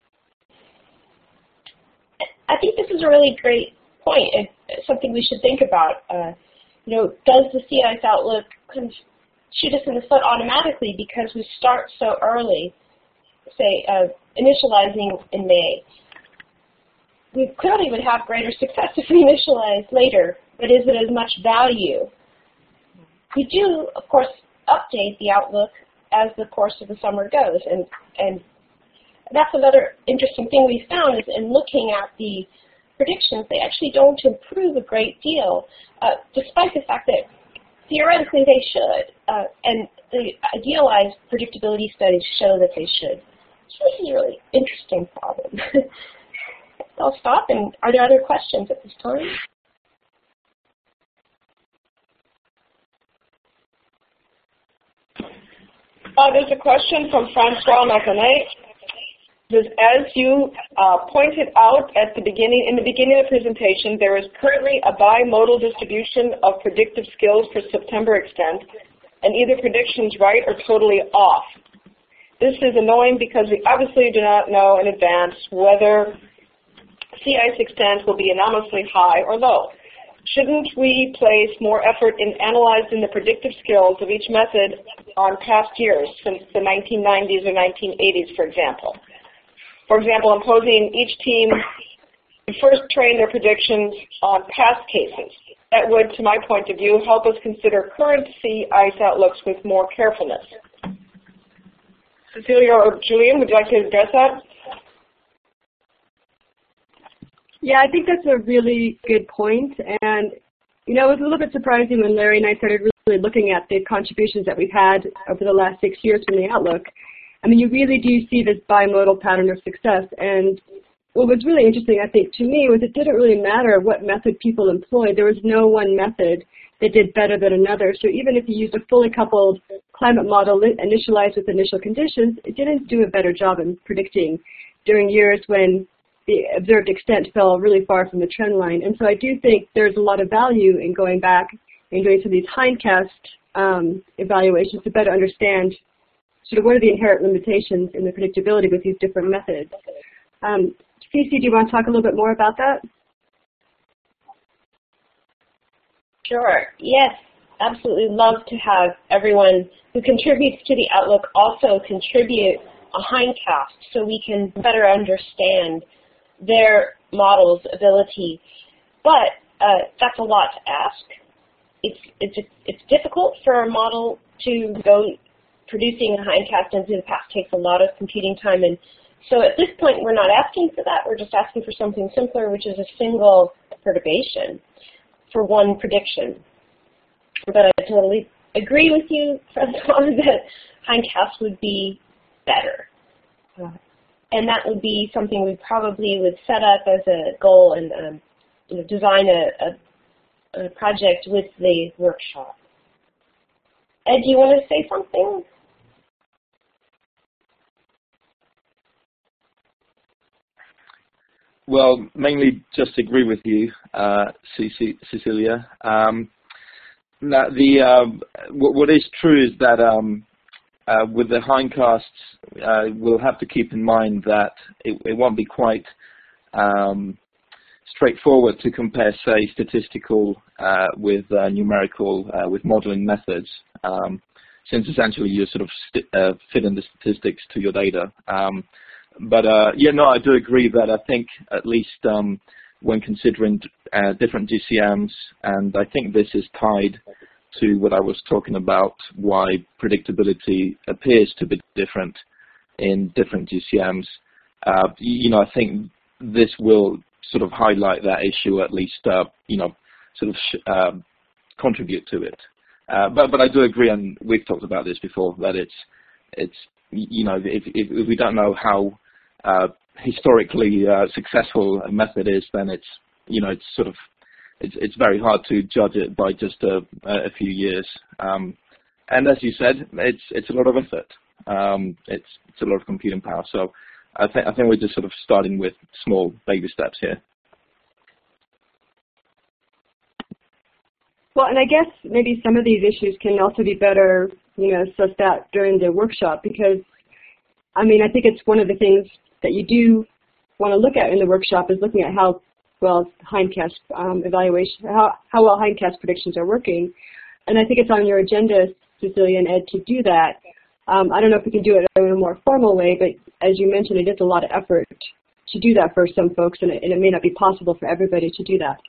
I think this is a really great point, and something we should think about. Does the sea ice outlook kind of shoot us in the foot automatically because we start so early, say, initializing in May? We clearly would have greater success if we initialize later, but is it as much value? We do, of course, update the outlook as the course of the summer goes, and that's another interesting thing we found is in looking at the predictions, they actually don't improve a great deal, despite the fact that theoretically they should, and the idealized predictability studies show that they should. So this is a really interesting problem. I'll stop, and are there other questions at this time? There's a question from Francois Maconet. As you pointed out at the beginning, in the beginning of the presentation, there is currently a bimodal distribution of predictive skills for September extent, and either predictions right or totally off. This is annoying because we obviously do not know in advance whether sea ice extent will be anomalously high or low. Shouldn't we place more effort in analyzing the predictive skills of each method on past years, since the 1990s or 1980s, for example? For example, imposing each team to first train their predictions on past cases. That would, to my point of view, help us consider current sea ice outlooks with more carefulness. Cecilia or Julian, would you like to address that? Yeah, I think that's a really good point. And, it was a little bit surprising when Larry and I started really looking at the contributions that we've had over the last 6 years from the Outlook. I mean, you really do see this bimodal pattern of success. And what was really interesting, I think, to me, was it didn't really matter what method people employed. There was no one method that did better than another. So even if you used a fully coupled climate model initialized with initial conditions, it didn't do a better job in predicting during years when the observed extent fell really far from the trend line. And so I do think there's a lot of value in going back and doing some of these hindcast evaluations to better understand sort of what are the inherent limitations in the predictability with these different methods. Cece, do you want to talk a little bit more about that? Sure. Yes, absolutely love to have everyone who contributes to the Outlook also contribute a hindcast so we can better understand their model's ability. But that's a lot to ask. It's difficult for a model to go producing a hindcast into the past. Takes a lot of computing time, and so at this point we're not asking for that. We're just asking for something simpler, which is a single perturbation for one prediction. But I totally agree with you, Francois, that hindcast would be better. And that would be something we probably would set up as a goal and design a project with the workshop. Ed, do you want to say something? Well, mainly just agree with you, Cecilia. Now, what is true is that with the hindcasts, we'll have to keep in mind that it won't be quite straightforward to compare, say, statistical with numerical, with modeling methods, since essentially you sort of fit in the statistics to your data. But yeah, no, I do agree that I think at least when considering different GCMs, and I think this is tied to what I was talking about, why predictability appears to be different in different GCMs. I think this will sort of highlight that issue, at least, sort of contribute to it. But I do agree, and we've talked about this before, that it's if we don't know how historically successful a method is, then it's very hard to judge it by just a few years. And as you said, it's a lot of effort. It's a lot of computing power. So I think we're just sort of starting with small baby steps here. Well, and I guess maybe some of these issues can also be better, sussed out during the workshop, because, I mean, I think it's one of the things that you do want to look at in the workshop is looking at how well hindcast evaluation, how well hindcast predictions are working. And I think it's on your agenda, Cecilia and Ed, to do that. I don't know if we can do it in a more formal way, but as you mentioned, it is a lot of effort to do that for some folks, and it may not be possible for everybody to do that.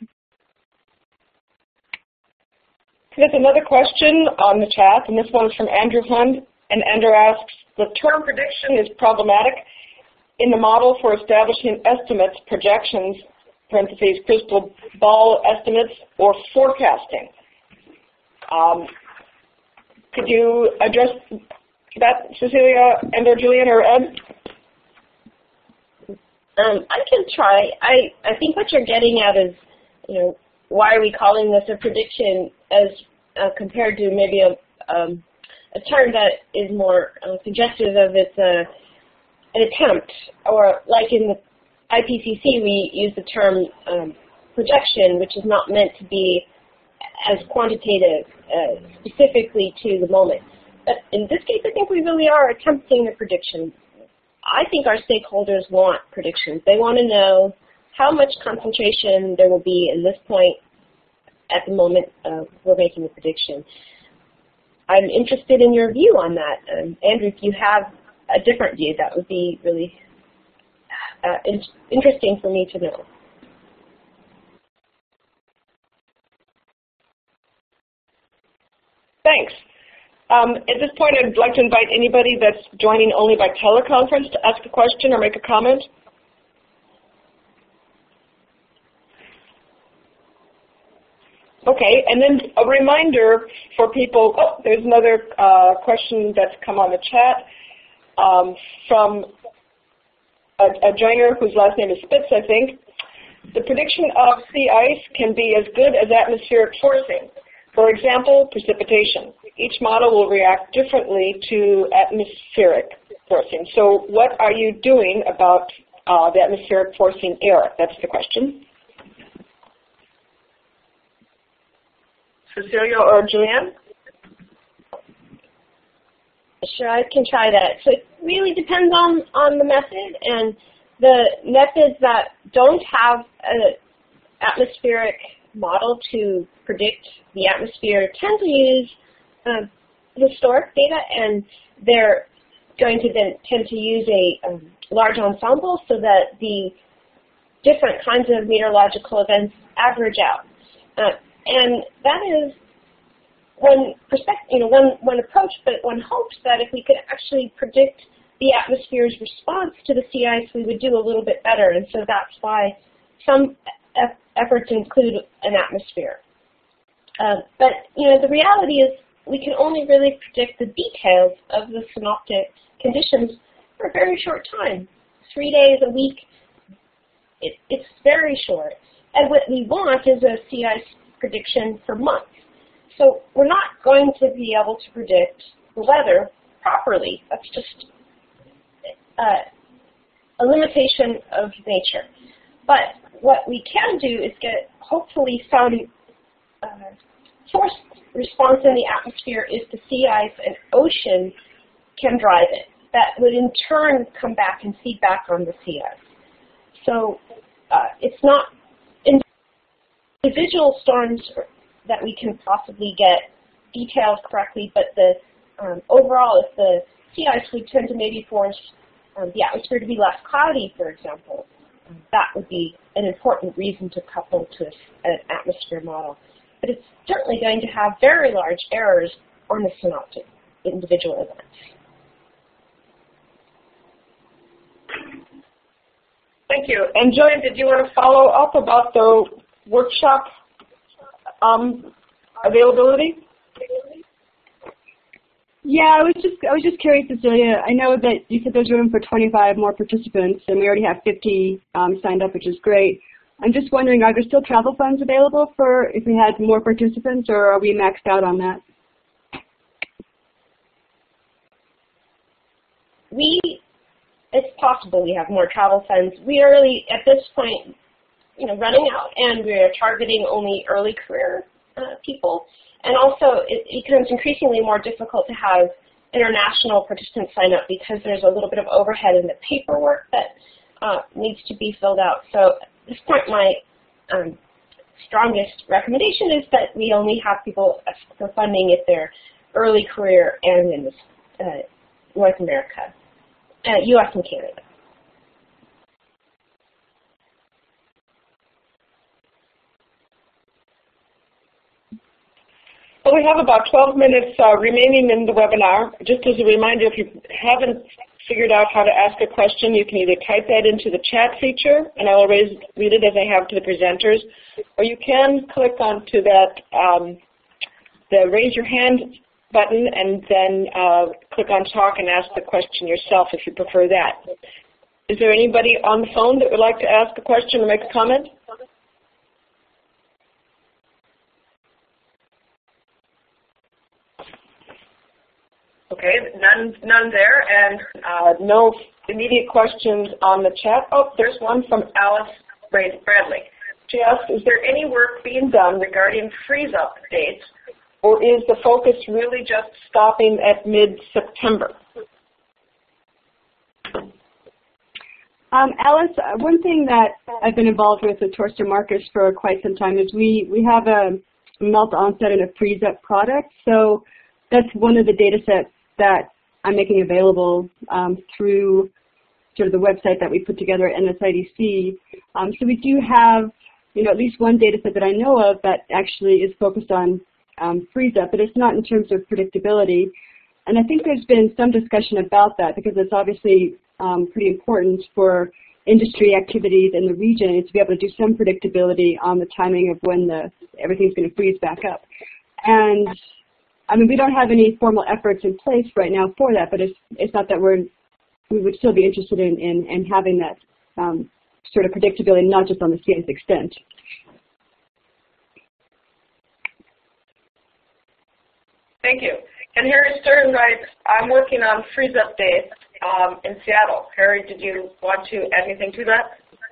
There's another question on the chat, and this one is from Andrew Hund. And Andrew asks, the term prediction is problematic in the model for establishing estimates, projections, parentheses, crystal ball estimates, or forecasting. Could you address that, Cecilia, and or Julian, or Ed? I can try. I think what you're getting at is, why are we calling this a prediction as compared to maybe a term that is more suggestive of it's an attempt, or like in the IPCC we use the term projection, which is not meant to be as quantitative specifically to the moment. But in this case, I think we really are attempting a prediction. I think our stakeholders want predictions. They want to know how much concentration there will be in this point at the moment we're making the prediction. I'm interested in your view on that. Andrew, if you have a different view, that would be really interesting for me to know. Thanks. At this point, I'd like to invite anybody that's joining only by teleconference to ask a question or make a comment. Okay, and then a reminder for people, there's another question that's come on the chat from a joiner whose last name is Spitz, I think. The prediction of sea ice can be as good as atmospheric forcing. For example, precipitation. Each model will react differently to atmospheric forcing. So what are you doing about the atmospheric forcing error? That's the question. Cecilia or Julianne? Sure, I can try that. So it really depends on the method, and the methods that don't have an atmospheric model to predict the atmosphere tend to use historic data, and they're going to then tend to use a large ensemble so that the different kinds of meteorological events average out. And that is one approach, but one hopes that if we could actually predict the atmosphere's response to the sea ice, we would do a little bit better. And so that's why some efforts include an atmosphere. But the reality is we can only really predict the details of the synoptic conditions for a very short time. 3 days, a week, it's very short. And what we want is a sea ice prediction for months. So we're not going to be able to predict the weather properly. That's just a limitation of nature. But what we can do is get hopefully some forced response in the atmosphere if the sea ice and ocean can drive it. That would in turn come back and feed back on the sea ice. So it's not individual storms that we can possibly get detailed correctly, but the overall, if the sea ice would tend to maybe force the atmosphere to be less cloudy, for example, that would be an important reason to couple to an atmosphere model. But it's certainly going to have very large errors on the synoptic individual events. Thank you. And Jillian, did you want to follow up about the workshop availability? Yeah, I was just curious, Cecilia. I know that you said there's room for 25 more participants, and we already have 50 signed up, which is great. I'm just wondering, are there still travel funds available for if we had more participants, or are we maxed out on that? It's possible we have more travel funds. We are really, at this point, running out, and we're targeting only early career people. And also, it becomes increasingly more difficult to have international participants sign up because there's a little bit of overhead in the paperwork that needs to be filled out. So at this point, my strongest recommendation is that we only have people for funding if they're early career and in North America, U.S. and Canada. Well, we have about 12 minutes remaining in the webinar. Just as a reminder, if you haven't figured out how to ask a question, you can either type that into the chat feature, and I will read it as I have to the presenters, or you can click onto that, the raise your hand button, and then click on talk and ask the question yourself if you prefer that. Is there anybody on the phone that would like to ask a question or make a comment? Okay, none there, and no immediate questions on the chat. Oh, there's one from Alice Bradley. She asked, is there any work being done regarding freeze-up dates, or is the focus really just stopping at mid-September? Alice, one thing that I've been involved with Torster Marcus for quite some time is we have a melt onset and a freeze-up product. So that's one of the data sets that I'm making available through sort of the website that we put together at NSIDC. So we do have, at least one data set that I know of that actually is focused on freeze-up, but it's not in terms of predictability. And I think there's been some discussion about that because it's obviously pretty important for industry activities in the region is to be able to do some predictability on the timing of when everything's going to freeze back up. And I mean, we don't have any formal efforts in place right now for that, but it's not that we would still be interested in having that sort of predictability, not just on the sea ice extent. Thank you. And Harry Stern writes, I'm working on freeze-up dates in Seattle. Harry, did you want to add anything to that?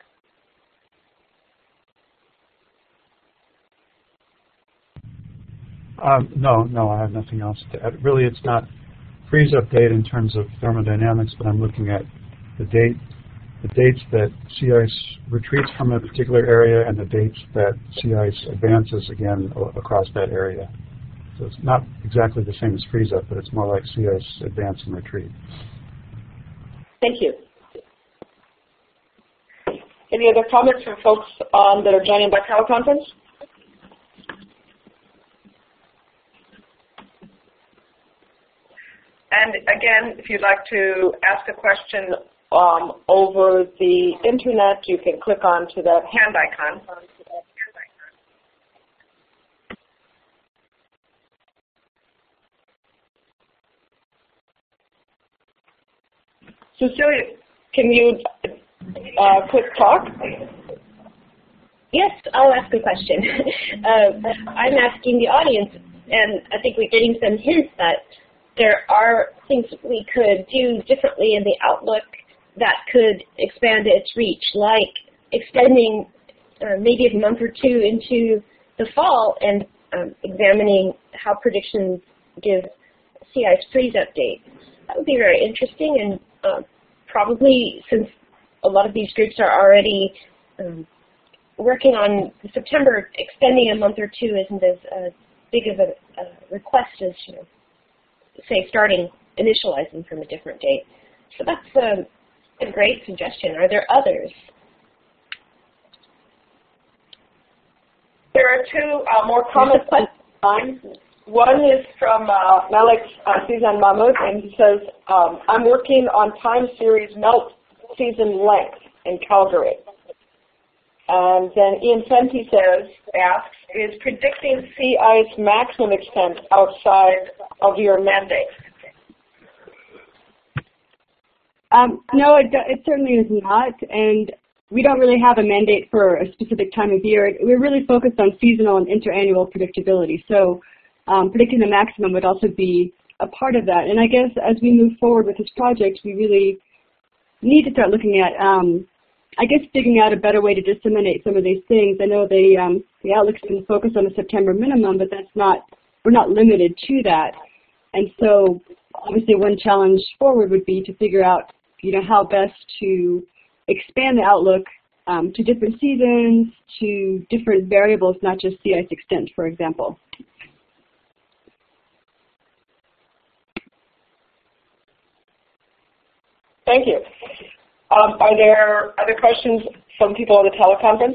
No, I have nothing else to add. Really, it's not freeze-up date in terms of thermodynamics, but I'm looking at the dates that sea ice retreats from a particular area and the dates that sea ice advances again across that area. So it's not exactly the same as freeze-up, but it's more like sea ice advance and retreat. Thank you. Any other comments from folks that are joining by teleconference? And again, if you'd like to ask a question over the internet, you can click onto that hand icon Cecilia, can you quick talk? Yes, I'll ask a question. I'm asking the audience, and I think we're getting some hints that there are things we could do differently in the Outlook that could expand its reach, like extending maybe a month or two into the fall and examining how predictions give sea ice freeze updates. That would be very interesting, and probably since a lot of these groups are already working on September, extending a month or two isn't as big of a request as, say, initializing from a different date. So that's a great suggestion. Are there others? There are two more comments. One is from Malik Season Mahmoud, and he says, I'm working on time series melt season length in Calgary. And then Ian Fenty asks, is predicting sea ice maximum extent outside of your mandate? No, it certainly is not, and we don't really have a mandate for a specific time of year. We're really focused on seasonal and interannual predictability, so predicting the maximum would also be a part of that. And I guess as we move forward with this project, we really need to start looking at, I guess, figuring out a better way to disseminate some of these things. I know the Outlook's been focused on the September minimum, but we're not limited to that. And so obviously one challenge forward would be to figure out, how best to expand the Outlook to different seasons, to different variables, not just sea ice extent, for example. Thank you. Are there other questions from people on the teleconference?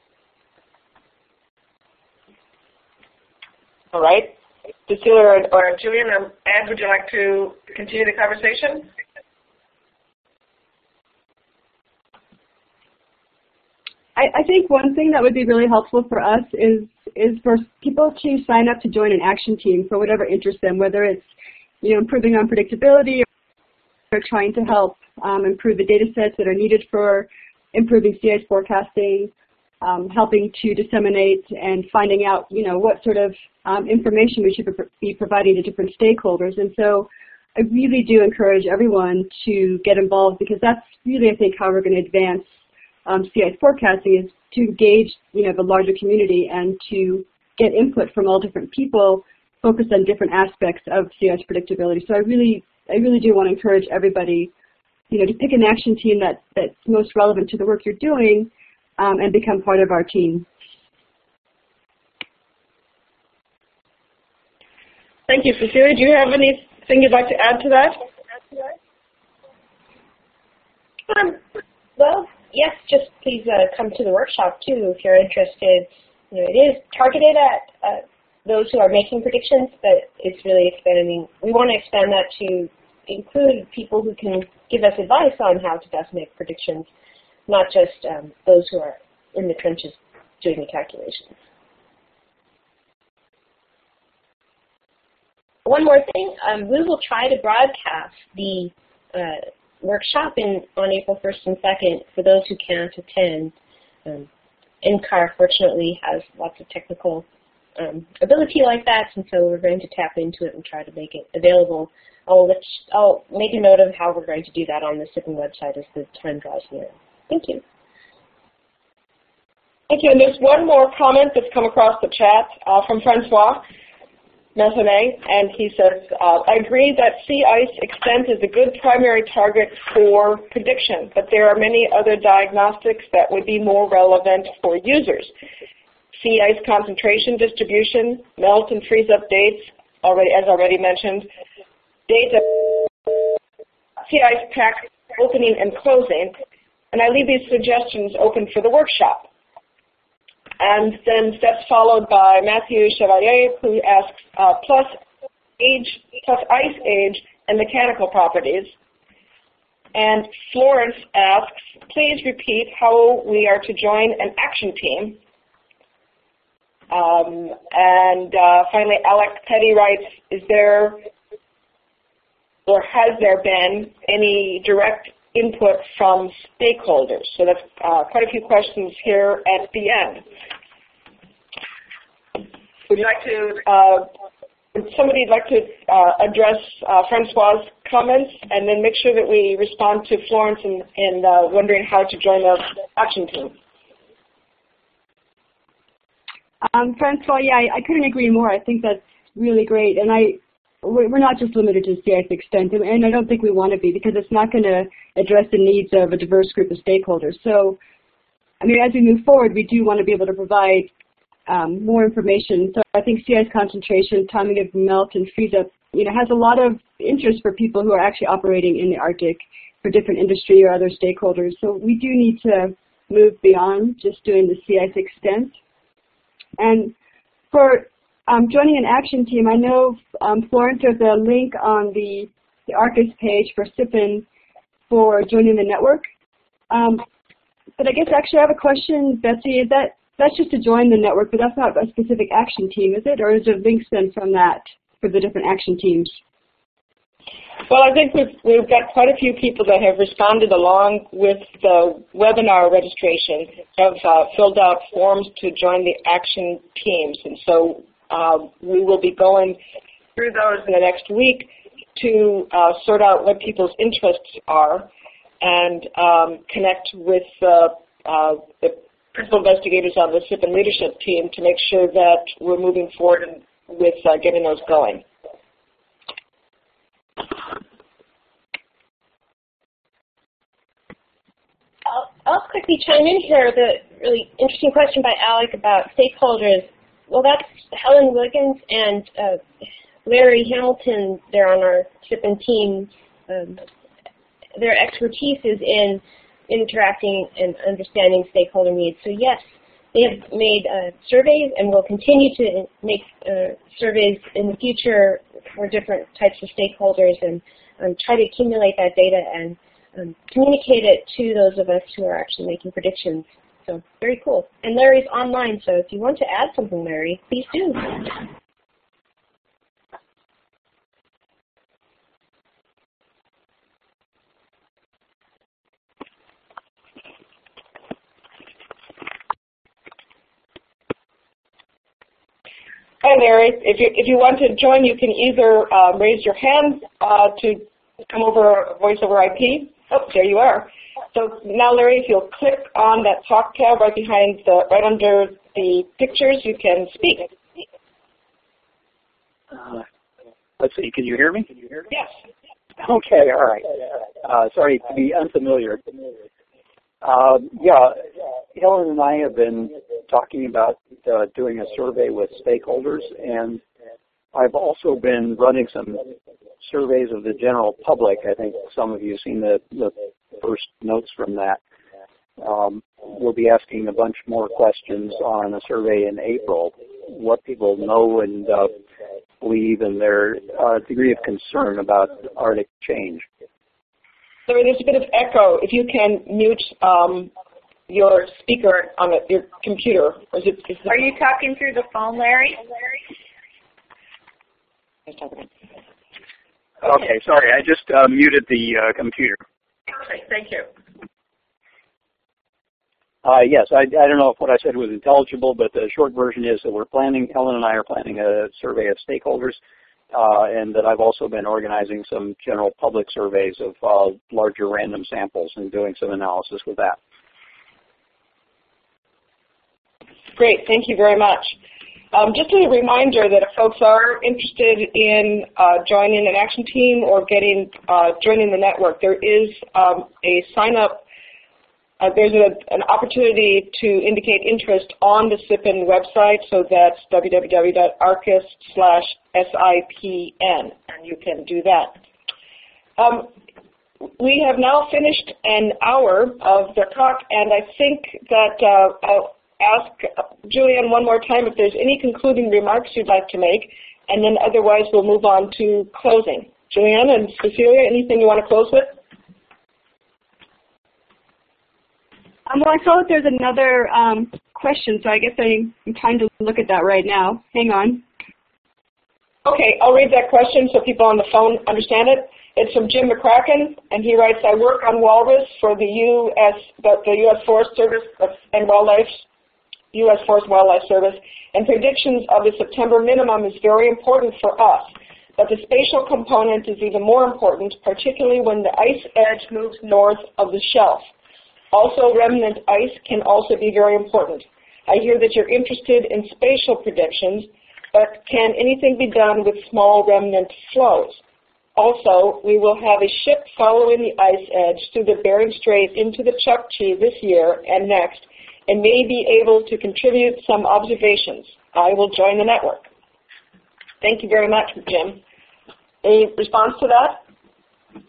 All right. Cecilia or Julian or Ed, would you like to continue the conversation? I think one thing that would be really helpful for us is for people to sign up to join an action team for whatever interests them, whether it's improving on predictability or trying to help improve the data sets that are needed for improving sea ice forecasting, helping to disseminate and finding out what sort of information we should be providing to different stakeholders. And so I really do encourage everyone to get involved, because that's really, I think, how we're going to advance sea ice forecasting, is to engage the larger community and to get input from all different people focused on different aspects of sea ice predictability. So I really do want to encourage everybody to pick an action team that's most relevant to the work you're doing and become part of our team. Thank you, Cecilia. Do you have anything you'd like to add to that? Well, yes, just please come to the workshop too if you're interested. It is targeted at those who are making predictions, but it's really expanding. We want to expand that to include people who can give us advice on how to best make predictions, not just those who are in the trenches doing the calculations. One more thing, we will try to broadcast the workshop on April 1st and 2nd for those who can't attend. NCAR fortunately has lots of technical ability like that, and so we're going to tap into it and try to make it available. I'll make a note of how we're going to do that on the SIPN website as the time draws near. Thank you. Thank you. And there's one more comment that's come across the chat from Francois Maisonnet, and he says, I agree that sea ice extent is a good primary target for prediction, but there are many other diagnostics that would be more relevant for users. Sea ice concentration distribution, melt and freeze updates, as already mentioned, data, sea ice pack opening and closing, and I leave these suggestions open for the workshop. And then that's followed by Matthew Chevalier, who asks, plus ice age and mechanical properties. And Florence asks, please repeat how we are to join an action team. And finally, Alec Petty writes, is there or has there been any direct input from stakeholders. So that's quite a few questions here at the end. Would you like to, would somebody like to address Francois's comments and then make sure that we respond to Florence in wondering how to join the action team? Francois, yeah, I couldn't agree more. I think that's really great. And we're not just limited to CIS Extend, and I don't think we want to be, because it's not going to address the needs of a diverse group of stakeholders. So, I mean, as we move forward, we do want to be able to provide more information. So I think CIS concentration, timing of melt and freeze up, has a lot of interest for people who are actually operating in the Arctic for different industry or other stakeholders. So we do need to move beyond just doing the CIS Extent. And for joining an action team, I know, Florence, there's a link on the ARCIS page for SIPN for joining the network. But I guess actually I have a question, Betsy. That's just to join the network, but that's not a specific action team, is it? Or is there links then from that for the different action teams? Well, I think we've got quite a few people that have responded along with the webinar registration, have filled out forms to join the action teams. And so we will be going through those in the next week to sort out what people's interests are and connect with the principal investigators on the SIPN leadership team to make sure that we're moving forward with getting those going. I'll quickly chime in here. The really interesting question by Alec about stakeholders. Well, that's Helen Wiggins and Larry Hamilton. They're on our SIPN team. Their expertise is in interacting and understanding stakeholder needs. So yes, they have made surveys and will continue to make surveys in the future for different types of stakeholders and try to accumulate that data and communicate it to those of us who are actually making predictions. So very cool. And Larry's online, so if you want to add something, Larry, please do. Hi, Larry. If you want to join, you can either raise your hand to come over voice over IP. Oh, there you are. So now, Larry, if you'll click on that talk tab right behind right under the pictures, you can speak. Let's see. Can you hear me? Yes. Okay. All right. Sorry to be unfamiliar. Yeah, Helen and I have been talking about doing a survey with stakeholders, and I've also been running some surveys of the general public. I think some of you have seen the first notes from that. We'll be asking a bunch more questions on a survey in April, what people know and believe and their degree of concern about Arctic change. Larry, there's a bit of echo. If you can mute your speaker on your computer. Are you talking through the phone, Larry? Okay, sorry. I just muted the computer. Okay, thank you. Yes, I don't know if what I said was intelligible, but the short version is that Helen and I are planning a survey of stakeholders, and that I've also been organizing some general public surveys of larger random samples and doing some analysis with that. Great, thank you very much. Just a reminder that if folks are interested in joining an action team or joining the network, there is a sign-up. There's an opportunity to indicate interest on the SIPN website, so that's www.arcis/SIPN, and you can do that. We have now finished an hour of the talk, and I think that I'll ask Julianne one more time if there's any concluding remarks you'd like to make, and then otherwise we'll move on to closing. Julianne and Cecilia, anything you want to close with? Well, I saw that there's another question, so I guess I'm trying to look at that right now. Hang on. Okay, I'll read that question so people on the phone understand it. It's from Jim McCracken, and he writes, I work on walrus for the U.S. Forest Service and U.S. Forest Wildlife Service, and predictions of the September minimum is very important for us. But the spatial component is even more important, particularly when the ice edge moves north of the shelf. Also, remnant ice can also be very important. I hear that you're interested in spatial predictions, but can anything be done with small remnant flows? Also, we will have a ship following the ice edge through the Bering Strait into the Chukchi this year and next, and may be able to contribute some observations. I will join the network. Thank you very much, Jim. Any response to that?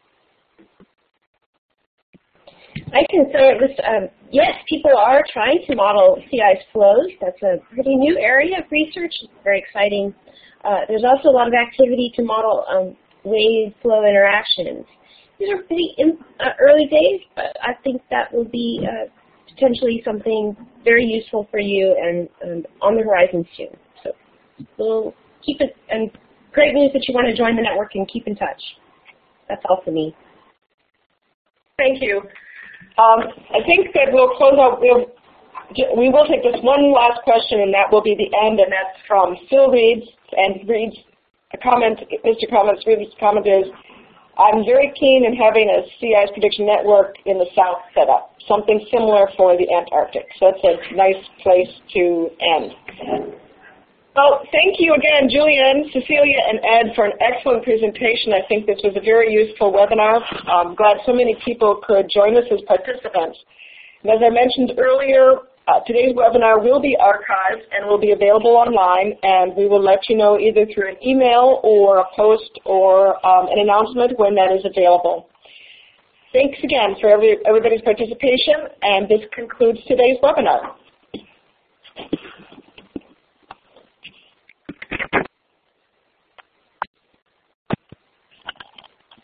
I can start with, yes, people are trying to model sea ice flows. That's a pretty new area of research. It's very exciting. There's also a lot of activity to model wave flow interactions. These are pretty early days, but I think that will be potentially something very useful for you and on the horizon soon. So we'll keep it, and great news that you want to join the network and keep in touch. That's all for me. Thank you. I think that we'll close out. We will take this one last question, and that will be the end, and that's from Phil Reeds. And Reeds' comment, Reeds' comment is, I'm very keen in having a sea ice prediction network in the south set up, something similar for the Antarctic. So that's a nice place to end. Well, thank you again, Julianne, Cecilia, and Ed for an excellent presentation. I think this was a very useful webinar. I'm glad so many people could join us as participants. And as I mentioned earlier, today's webinar will be archived and will be available online, and we will let you know either through an email or a post or an announcement when that is available. Thanks again for everybody's participation, and this concludes today's webinar.